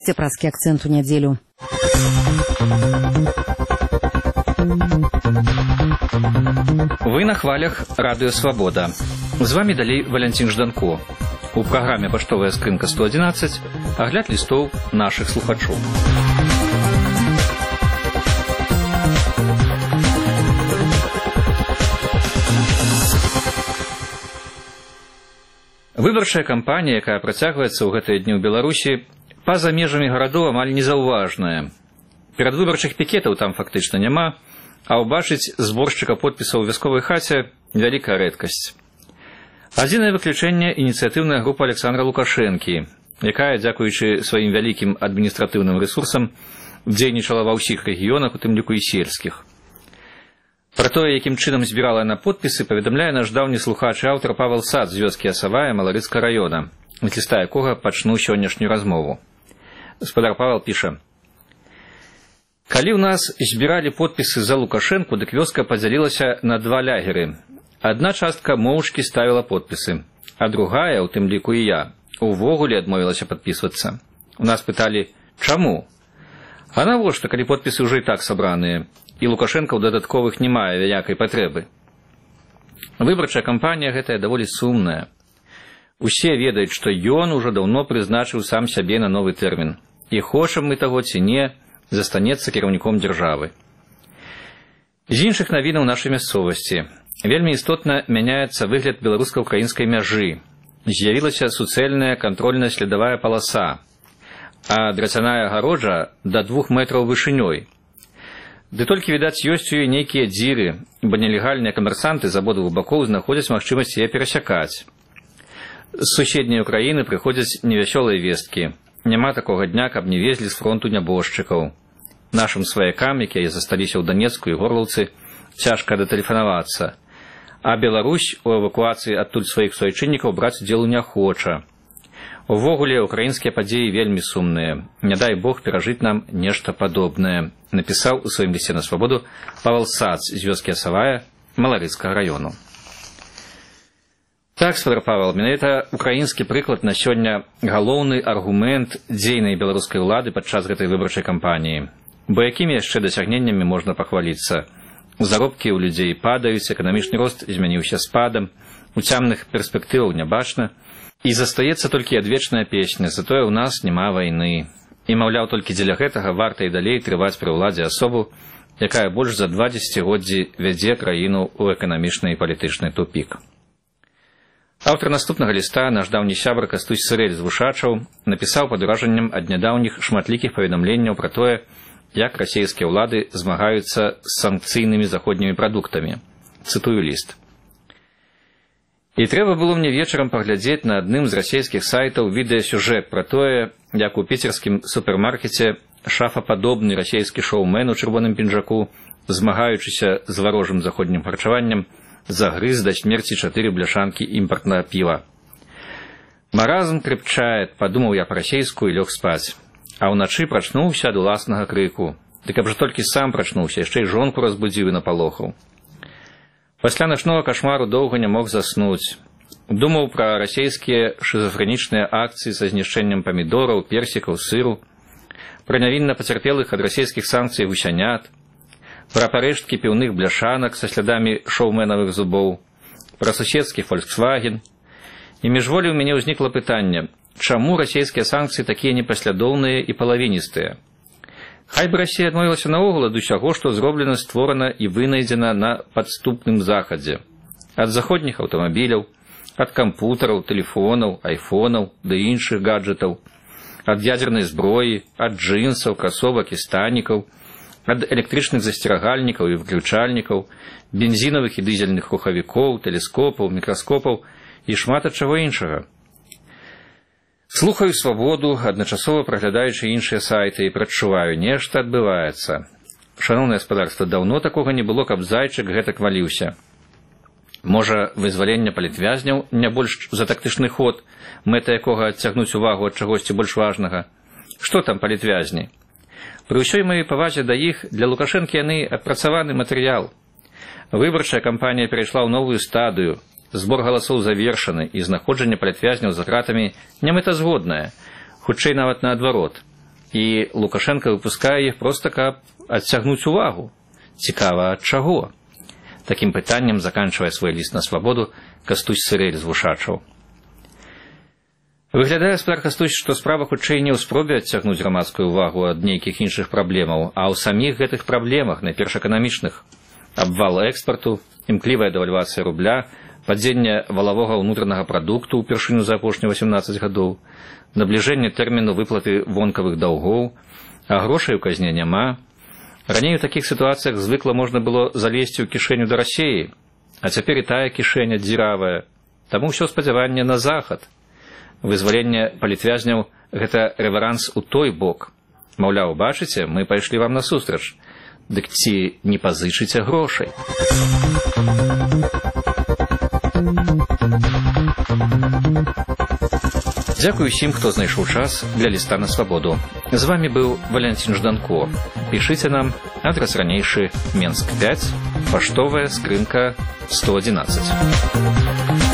Празкі акцэнт у нядзелю. Вы на хвалях Радыё Свабода. З вами далей Валянцін Жданко. У праграме «Паштовая скрынка 111» агляд лістоў нашых слухачоў. Выбарчая кампанія, якая працягваецца ў гэтыя дні ў Беларусі, па-за межамі гарадоў амаль незаўважная. Перадвыбарчых пікетаў там фактычна няма, а ўбачыць зборшчыка подпісаў у вясковай хаце вялікая рэдкасць. Адзінае выключэнне – ініцыятыўная група Александра Лукашэнкі, якая, дзякуючы сваім вялікім адміністратыўным рэсурсам, дзейнічала ва ўсіх рэгіёнах, у тым ліку і сельскіх. Пра тое, якім чынам збірала яна подпісы, паведамляе наш даўні слухач і аўтар Павел Сац з вёскі Асавая Маларыцкага раёна, з ліста якога пачну сённяшнюю размову. Гаспадар Павел піша: «Калі ў нас збіралі подпісы за Лукашэнку, дык вёска падзялілася на два лягеры. Адна частка моўчкі ставіла подпісы, а другая, у тым ліку і я, увогуле адмовілася падпісвацца. У нас пыталі, чаму? А навошта, калі подпісы ўжо і так сабраныя, і Лукашэнка ў дадатковых не мае вялякай патрэбы? Выбарчая кампанія гэтая даволі сумная. Усе ведаюць, што ён ужо даўно прызначыў сам сябе на новы тэрмін. І хочам мы таго ці не, застанецца кіраўніком дзяржавы. З іншых навінаў нашай мясцовасці. Вельмі істотна мяняецца выгляд беларуска-украінскай мяжы. З'явілася суцэльная кантрольна-следавая паласа, а драцяная агароджа да 2 метраў вышынёй. Ды толькі, відаць, ёсць у ёй нейкія дзіры, бо нелегальныя камерсанты з абодвух бакоў знаходзяць магчымасць яе перасякаць. З суседняй Украіны прыходзяць невясёлыя весткі. Няма такога дня, каб не везлі з фронту нябожчыкаў. Нашым сваякам, якія засталіся ў Данецку і Горлаўцы, цяжка датэлефанавацца. А Беларусь у эвакуацыі адтуль сваіх суайчыннікаў браць удзелу не хоча. Увогуле, украінскія падзеі вельмі сумныя. Не дай Бог перажыць нам нешта падобнае, напісаў у сваім лісце на Свабоду Павел Сац з вёскі Асавая Маларыцкага раёну. Так, гаспадар Павел, менавіта украінскі прыклад на сёння галоўны аргумент дзейнай беларускай улады падчас гэтай выбарчай кампаніі. Бо якімі яшчэ дасягненнямі можна пахваліцца? Заробкі ў людзей падаюць, эканамічны рост змяніўся спадам, уцямных перспектываў не бачна, і застаецца толькі адвечная песня, затое ў нас няма вайны. І, маўляў, толькі дзеля гэтага варта і далей трываць пры ўладзе асобу, якая больш за 2 дзесяцігоддзі вядзе краіну ў эканамічны і палітычны тупік. Аўтар наступнага ліста, наш даўні сябар Кастусь Сырэль з Вушачаў, напісаў пад уражаннем ад нядаўніх шматлікіх паведамленняў пра тое, як расійскія ўлады змагаюцца з санкцыйнымі заходнімі прадуктамі. Цытую ліст. «І трэба было мне вечарам паглядзець на адным з расійскіх сайтаў відэасюжэт пра тое, як у піцерскім супермаркеце шафападобны расійскі шоумен у чырвоным пінжаку, змагаючыся з варожым заходнім харчаваннем, загрыз да смерці 4 бляшанкі імпартнага піва. Маразм крепчает, падумаў я па-расейску і лёг спаць. А ўначы прачнуўся ад уласнага крыку. Дык каб жа толькі сам прачнуўся, яшчэ і жонку разбудзіў і напалохаў. Пасля начнога кашмару доўга не мог заснуць. Думаў пра расейскія шизофрэнічныя акцыі са знішчэннем памідораў, персікаў, сыру, пра нявінна пацярпелых ад расійскіх санкцый гусянят, пра парэшткі піўных бляшанак са слядамі шоуменавых зубоў, пра суседскі Volkswagen. І міжволі ў мяне ўзнікла пытанне, чаму расійскія санкцыі такія непаслядоўныя і палавіністыя? Хай бы Расія адмовілася наогул ад усяго, што зроблена, створана і вынайдзена на падступным захадзе. Ад заходніх аўтамабіляў, ад кампутараў, тэлефонаў, айфонаў ды іншых гаджетаў, ад ядзернай зброі, ад джынсаў, красовак і станікаў, ад электрычных засцерагальнікаў і выключальнікаў, бензінавых і дызельных рухавікоў, тэлескопаў, мікраскопаў і шмат ад чаго іншага. Слухаю Свабоду, адначасова праглядаючы іншыя сайты, і прадчуваю, нешта адбываецца. Шаноўнае гаспадарства, даўно такога не было, каб зайчык гэтак валіўся. Можа, вызваленне палітвязняў не больш за тактычны ход, мэта якога адцягнуць увагу ад чагосьці больш важнага? Што там палітвязні? Пры ўсёй маёй павазе да іх, для Лукашэнкі яны адпрацаваны матэрыял. Выбарчая кампанія перайшла ў новую стадыю. Збор галасоў завершаны, і знаходжанне палітвязняў за кратамі немэтазгоднае, хутчэй нават наадварот. і Лукашенко выпускае іх проста, каб адцягнуць увагу. Цікава, ад чаго? Такім пытаннем заканчвае свой ліст на свабоду Кастусь Сырэль з Вушачаў. Выглядае, спадар Кастусь, што справа хутчэй не ў спробе адцягнуць грамадскую ўвагу ад нейкіх іншых праблемаў, а ў саміх гэтых праблемах, найперш эканамічных. Абвал экспарту, імклівая дэвальвацыя рубля, падзенне валавога ўнутранага прадукту ўпершыню за апошнія 18 гадоў, набліжэнне тэрміну выплаты вонкавых даўгоў, а грошай у казне няма. Раней у такіх сітуацыях звыкла можна было залезці ў кішэню да Расіі, а цяпер і тая кішэня дзіравая. Таму ўсё спадзяванне на захад. Вызваленне палітвязняў – гэта рэверанс у той бок. Маўляў, бачыце, мы пайшлі вам насустрач. Дык ці не пазычыце грошай? Дзякую усім, хто знайшоў час для ліста на свабоду. З вамі быў Валянцін Жданко. Пішыце нам, адрас ранейшы, Менск 5, паштовая скрынка 111.